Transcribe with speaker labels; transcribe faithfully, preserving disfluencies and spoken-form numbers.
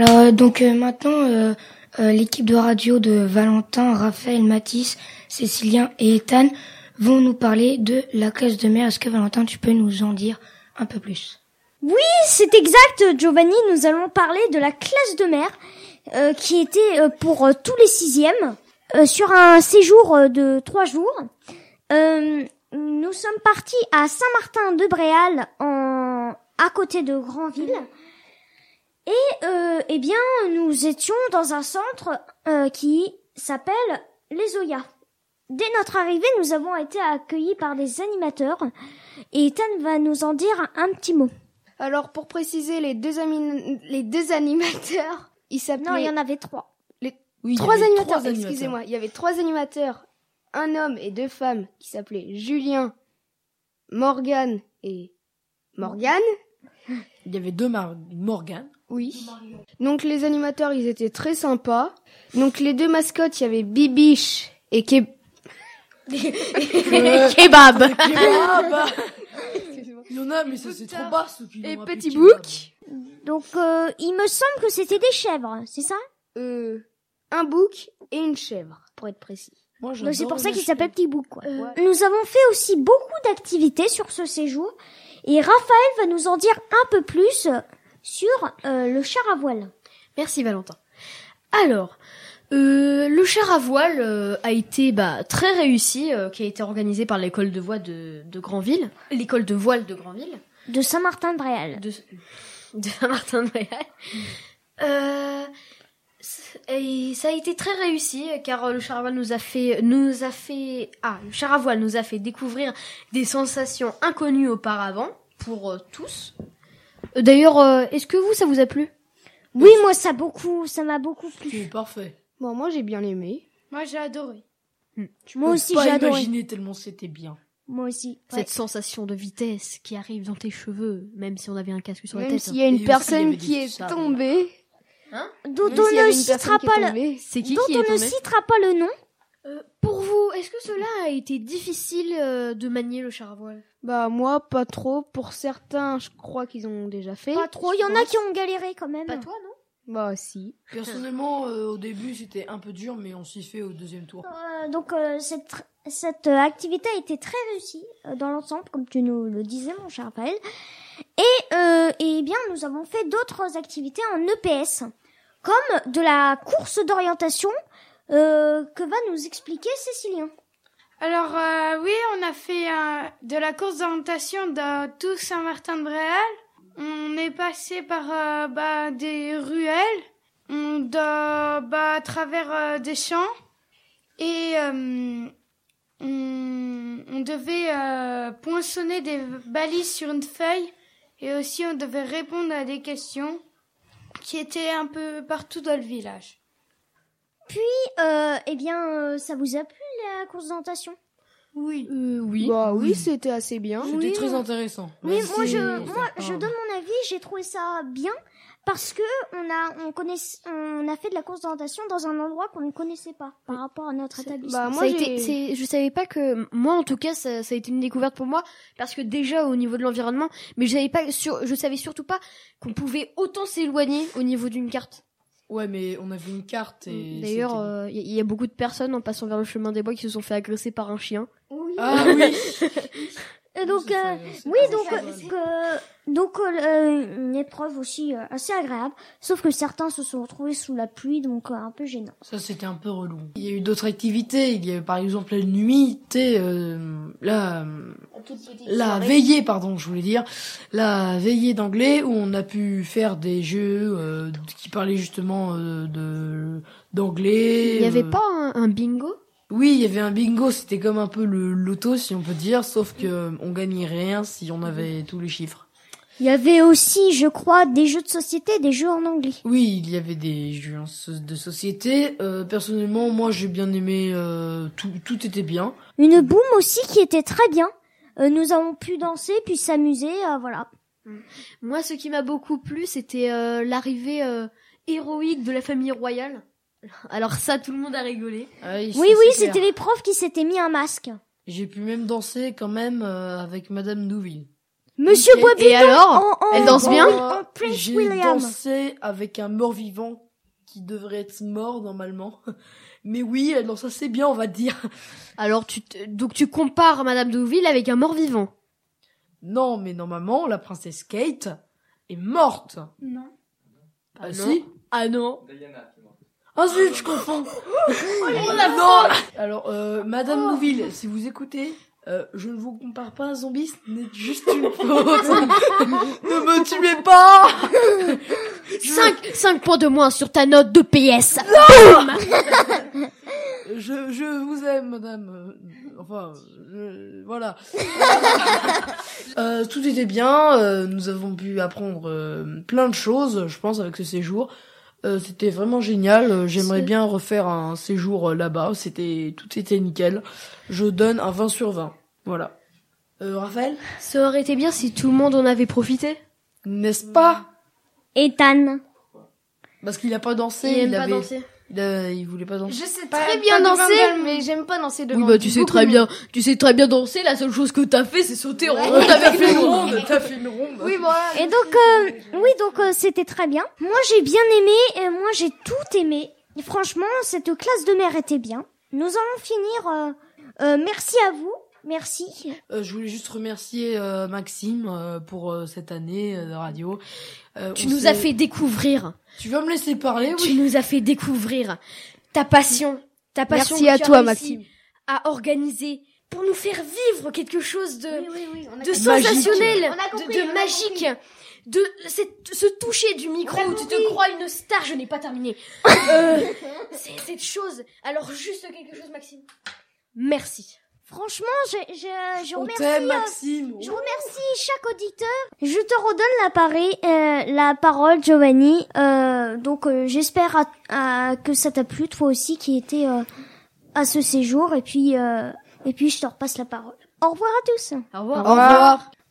Speaker 1: Alors euh, donc euh, maintenant, euh, euh, l'équipe de radio de Valentin, Raphaël, Mathis, Cécilien et Ethan vont nous parler de la classe de mer. Est-ce que Valentin, tu peux nous en dire un peu plus?
Speaker 2: Oui, c'est exact, Giovanni. Nous allons parler de la classe de mer euh, qui était euh, pour euh, tous les sixièmes euh, sur un séjour euh, de trois jours. Euh, nous sommes partis à Saint-Martin-de-Bréal, en à côté de Granville. Et euh, eh bien, nous étions dans un centre euh, qui s'appelle les Oyas. Dès notre arrivée, nous avons été accueillis par des animateurs et Ethan va nous en dire un petit mot.
Speaker 3: Alors, pour préciser, les deux, ami- les deux animateurs, ils s'appelaient...
Speaker 2: Non, il y en avait trois.
Speaker 3: Les
Speaker 4: Oui,
Speaker 3: trois
Speaker 4: il y avait
Speaker 3: animateurs,
Speaker 4: trois animateurs.
Speaker 3: excusez-moi. Il y avait trois animateurs, un homme et deux femmes qui s'appelaient Julien, Morgane et Morgane.
Speaker 4: Il y avait deux Mar- Morgane.
Speaker 3: Oui. Donc les animateurs, ils étaient très sympas. Donc les deux mascottes, il y avait Bibiche et Ke...
Speaker 4: Euh,
Speaker 3: Kebab.
Speaker 4: Ah bah Il y en a, mais ça c'est trop bas ceux qui
Speaker 3: Et
Speaker 4: l'ont appelé
Speaker 3: Petit
Speaker 4: kebab.
Speaker 3: Bouc.
Speaker 2: Donc, euh, il me semble que c'était des chèvres, c'est ça?
Speaker 3: Euh, un bouc et une chèvre, pour être précis.
Speaker 4: Moi,
Speaker 2: Donc c'est pour ça
Speaker 4: j'adore
Speaker 2: qu'il
Speaker 4: les
Speaker 2: s'appelle Petit Bouc, quoi.
Speaker 3: Ouais.
Speaker 2: Nous avons fait aussi beaucoup d'activités sur ce séjour et Raphaël va nous en dire un peu plus sur euh, le char à voile.
Speaker 5: Merci Valentin. Alors, euh, le char à voile euh, a été bah, très réussi, euh, qui a été organisé par l'école de voile de, de Granville, l'école de voile de Granville,
Speaker 2: De Saint-Martin-de-Bréal.
Speaker 5: de, de Saint-Martin-de-Bréal. Euh, et ça a été très réussi car euh, le char à voile nous a fait, nous a fait, ah, le char à voile nous a fait découvrir des sensations inconnues auparavant pour euh, tous. Euh, D'ailleurs, euh, est-ce que vous, ça vous a plu?
Speaker 2: Oui, moi ça beaucoup, ça m'a beaucoup plu.
Speaker 4: C'est parfait.
Speaker 3: Bon, moi j'ai bien aimé.
Speaker 6: Moi, j'ai adoré.
Speaker 4: Tu
Speaker 2: Moi
Speaker 4: peux
Speaker 2: aussi,
Speaker 4: pas
Speaker 2: j'ai adoré.
Speaker 4: imaginer tellement c'était bien.
Speaker 2: Moi aussi. Ouais.
Speaker 5: Cette sensation de vitesse qui arrive dans tes cheveux, même si on avait un casque sur la
Speaker 3: Même
Speaker 5: tête.
Speaker 3: s'il y a
Speaker 4: Et
Speaker 3: une
Speaker 4: aussi, il y
Speaker 3: personne
Speaker 4: avait
Speaker 3: qui
Speaker 4: des
Speaker 3: est
Speaker 4: sables.
Speaker 3: tombée.
Speaker 2: Dont
Speaker 3: Même
Speaker 2: on
Speaker 3: s'il y avait
Speaker 2: ne
Speaker 3: une
Speaker 2: citera
Speaker 3: personne qui est
Speaker 2: pas le,
Speaker 3: tombée.
Speaker 5: C'est qui
Speaker 2: dont
Speaker 5: qui est
Speaker 2: on ne
Speaker 5: tombé
Speaker 2: citera pas le nom.
Speaker 5: Euh, pour vous, est-ce que cela a été difficile euh, de manier le char à voile?
Speaker 3: Bah moi, pas trop. Pour certains, je crois qu'ils ont déjà fait.
Speaker 2: Pas trop, il y en a qui ont galéré quand même.
Speaker 5: Pas toi, non?
Speaker 3: Bah si.
Speaker 4: Personnellement, euh, au début c'était un peu dur, mais on s'y fait au deuxième tour.
Speaker 2: Euh, donc euh, cette cette euh, activité a été très réussie euh, dans l'ensemble, comme tu nous le disais, mon cher Raphaël. Et euh, et bien, nous avons fait d'autres activités en E P S, comme de la course d'orientation euh, que va nous expliquer Cécilien.
Speaker 6: Alors, euh, oui, on a fait euh, de la course d'orientation dans tout Saint-Martin-de-Bréal. On est passé par euh, bah, des ruelles, on doit, bah, à travers euh, des champs, et euh, on, on devait euh, poinçonner des balises sur une feuille, et aussi on devait répondre à des questions qui étaient un peu partout dans le village.
Speaker 2: Puis, euh, eh bien, euh, ça vous a plu la course d'orientation?
Speaker 6: Oui.
Speaker 5: Euh, oui.
Speaker 3: Bah oui, c'était assez bien.
Speaker 4: C'était
Speaker 2: Oui,
Speaker 4: très
Speaker 2: non.
Speaker 4: intéressant.
Speaker 2: Oui,
Speaker 4: Mais
Speaker 2: moi
Speaker 4: c'est-
Speaker 2: je,
Speaker 4: c'est
Speaker 2: moi
Speaker 4: pas-
Speaker 2: je donne mon avis. J'ai trouvé ça bien parce que on a, on connaît, on a fait de la course d'orientation dans un endroit qu'on ne connaissait pas par rapport à notre établissement.
Speaker 3: Bah
Speaker 5: Ça
Speaker 3: moi
Speaker 5: a
Speaker 3: j'ai...
Speaker 5: été, c'est, je savais pas que, moi en tout cas, ça, ça a été une découverte pour moi, parce que déjà au niveau de l'environnement, mais je savais pas, sur, je savais surtout pas qu'on pouvait autant s'éloigner au niveau d'une carte.
Speaker 4: Ouais, mais on avait une carte et.
Speaker 5: D'ailleurs,
Speaker 4: c'était-
Speaker 5: euh, il y, y a beaucoup de personnes en passant vers le chemin des bois qui se sont fait agresser par un chien.
Speaker 4: Ah oui.
Speaker 2: Et donc,
Speaker 4: Ça,
Speaker 2: euh,
Speaker 4: c'est- c'est
Speaker 2: oui,
Speaker 4: pas
Speaker 2: donc,
Speaker 4: ça,
Speaker 2: euh,
Speaker 4: ça.
Speaker 2: que, donc euh, une épreuve aussi euh, assez agréable. Sauf que certains se sont retrouvés sous la pluie, donc euh, un peu gênant.
Speaker 4: Ça, c'était un peu relou. Il y a eu d'autres activités. Il y a eu, par exemple, la nuit, tu sais, euh, la, la veillée, pardon, je voulais dire, la veillée d'anglais où on a pu faire des jeux euh, qui parlaient justement euh, de d'anglais.
Speaker 5: Il y avait
Speaker 4: euh,
Speaker 5: pas un, un bingo?
Speaker 4: Oui, il y avait un bingo. C'était comme un peu le loto, si on peut dire, sauf que euh, on gagnait rien si on avait tous les chiffres.
Speaker 2: Il y avait aussi, je crois, des jeux de société, des jeux en anglais.
Speaker 4: Oui, il y avait des jeux en so- de société. Euh, personnellement, moi, j'ai bien aimé. Euh, tout, tout était bien.
Speaker 2: Une boum aussi qui était très bien. Euh, nous avons pu danser puis s'amuser, euh, voilà.
Speaker 5: Moi, ce qui m'a beaucoup plu, c'était euh, l'arrivée euh, héroïque de la famille royale. Alors ça, tout le monde a rigolé.
Speaker 4: Ah oui,
Speaker 2: Oui,
Speaker 4: ça,
Speaker 2: oui,
Speaker 4: c'est clair.
Speaker 2: c'était les profs qui s'étaient mis un masque.
Speaker 4: J'ai pu même danser quand même euh, avec Madame Nouville.
Speaker 2: Monsieur
Speaker 4: Et-
Speaker 2: Boisvillon
Speaker 5: et alors
Speaker 2: en, en-
Speaker 5: Elle danse bien
Speaker 2: en- en Prince
Speaker 4: J'ai
Speaker 2: William.
Speaker 4: dansé avec un mort-vivant qui devrait être mort normalement. Mais oui, elle danse assez bien, on va dire.
Speaker 5: Alors tu te- donc tu compares Madame Deauville avec un mort-vivant.
Speaker 4: Non, mais normalement, la princesse Kate est morte.
Speaker 6: Non.
Speaker 4: Ah,
Speaker 5: non.
Speaker 4: si.
Speaker 5: Ah non.
Speaker 4: Ah zut, je confonds. Oh, non. Alors, euh, Madame Nouville, si vous écoutez, euh, je ne vous compare pas à un zombie, ce n'est juste une faute. Ne me tuez pas.
Speaker 5: cinq points de moins sur ta note de P S.
Speaker 4: Je, je vous aime, madame. Euh, Enfin, euh, voilà. euh, tout était bien. euh, nous avons pu apprendre euh, plein de choses, je pense, avec ce séjour. Euh, c'était vraiment génial. euh, J'aimerais
Speaker 5: C'est-
Speaker 4: bien refaire un séjour euh, là-bas. C'était, tout était nickel. Je donne un vingt sur vingt. Voilà. Euh, Raphaël,
Speaker 5: Ça aurait été bien si tout le monde en avait profité.
Speaker 4: n'est-ce pas?
Speaker 2: Ethan.
Speaker 4: Parce qu'il a pas dansé.
Speaker 5: Il aime pas
Speaker 4: avait,
Speaker 5: danser.
Speaker 4: Il, a- il voulait pas danser.
Speaker 3: Je sais
Speaker 6: Pas-
Speaker 3: très bien
Speaker 6: pas devant
Speaker 3: danser,
Speaker 6: Galmont.
Speaker 3: mais j'aime pas danser devant.
Speaker 5: Oui bah tu sais
Speaker 3: beaucoup
Speaker 5: très
Speaker 3: de
Speaker 5: bien,
Speaker 3: monde.
Speaker 5: tu sais très bien danser. La seule chose que t'as fait c'est sauter en
Speaker 3: Ouais.
Speaker 5: rond
Speaker 4: T'as
Speaker 5: avec
Speaker 4: fait
Speaker 5: les
Speaker 4: une
Speaker 5: ronds.
Speaker 4: ronde. T'as fait une ronde.
Speaker 3: Oui, voilà.
Speaker 2: Et donc, euh, oui, donc euh, c'était très bien. Moi, j'ai bien aimé. Et moi, j'ai tout aimé. Et franchement, cette classe de mère était bien. Nous allons finir. Euh, euh, merci à vous. Merci.
Speaker 4: Euh, je voulais juste remercier euh, Maxime euh, pour euh, cette année euh, de radio. Euh,
Speaker 5: Tu
Speaker 4: on
Speaker 5: nous
Speaker 4: s'est-
Speaker 5: as fait découvrir.
Speaker 4: Tu vas me laisser parler,
Speaker 5: Tu
Speaker 4: oui.
Speaker 5: nous as fait découvrir ta passion, ta passion
Speaker 3: Merci
Speaker 5: que
Speaker 3: à
Speaker 5: tu as
Speaker 3: toi,
Speaker 5: réussi
Speaker 3: Maxime.
Speaker 5: à organiser pour nous faire vivre quelque chose de
Speaker 3: oui, oui, on a
Speaker 5: de
Speaker 3: compris.
Speaker 5: sensationnel,
Speaker 3: On a compris,
Speaker 5: de, de
Speaker 3: on a
Speaker 5: magique, de cette- ce toucher du micro
Speaker 3: On a
Speaker 5: où tu te
Speaker 3: compris.
Speaker 5: crois une star. Je n'ai pas terminé. euh, c'est cette chose. Alors juste quelque chose, Maxime. Merci.
Speaker 2: Franchement, j'ai, j'ai, je
Speaker 4: On
Speaker 2: remercie.
Speaker 4: t'aime,
Speaker 2: euh,
Speaker 4: Maxime.
Speaker 2: Je remercie chaque auditeur. Je te redonne la, pari- euh, la parole, Giovanni. Euh, donc, euh, j'espère à- à- que ça t'a plu, toi aussi, qui était euh, à ce séjour. Et puis, euh, et puis, je te repasse la parole. Au revoir à tous.
Speaker 5: Au revoir.
Speaker 3: Au revoir.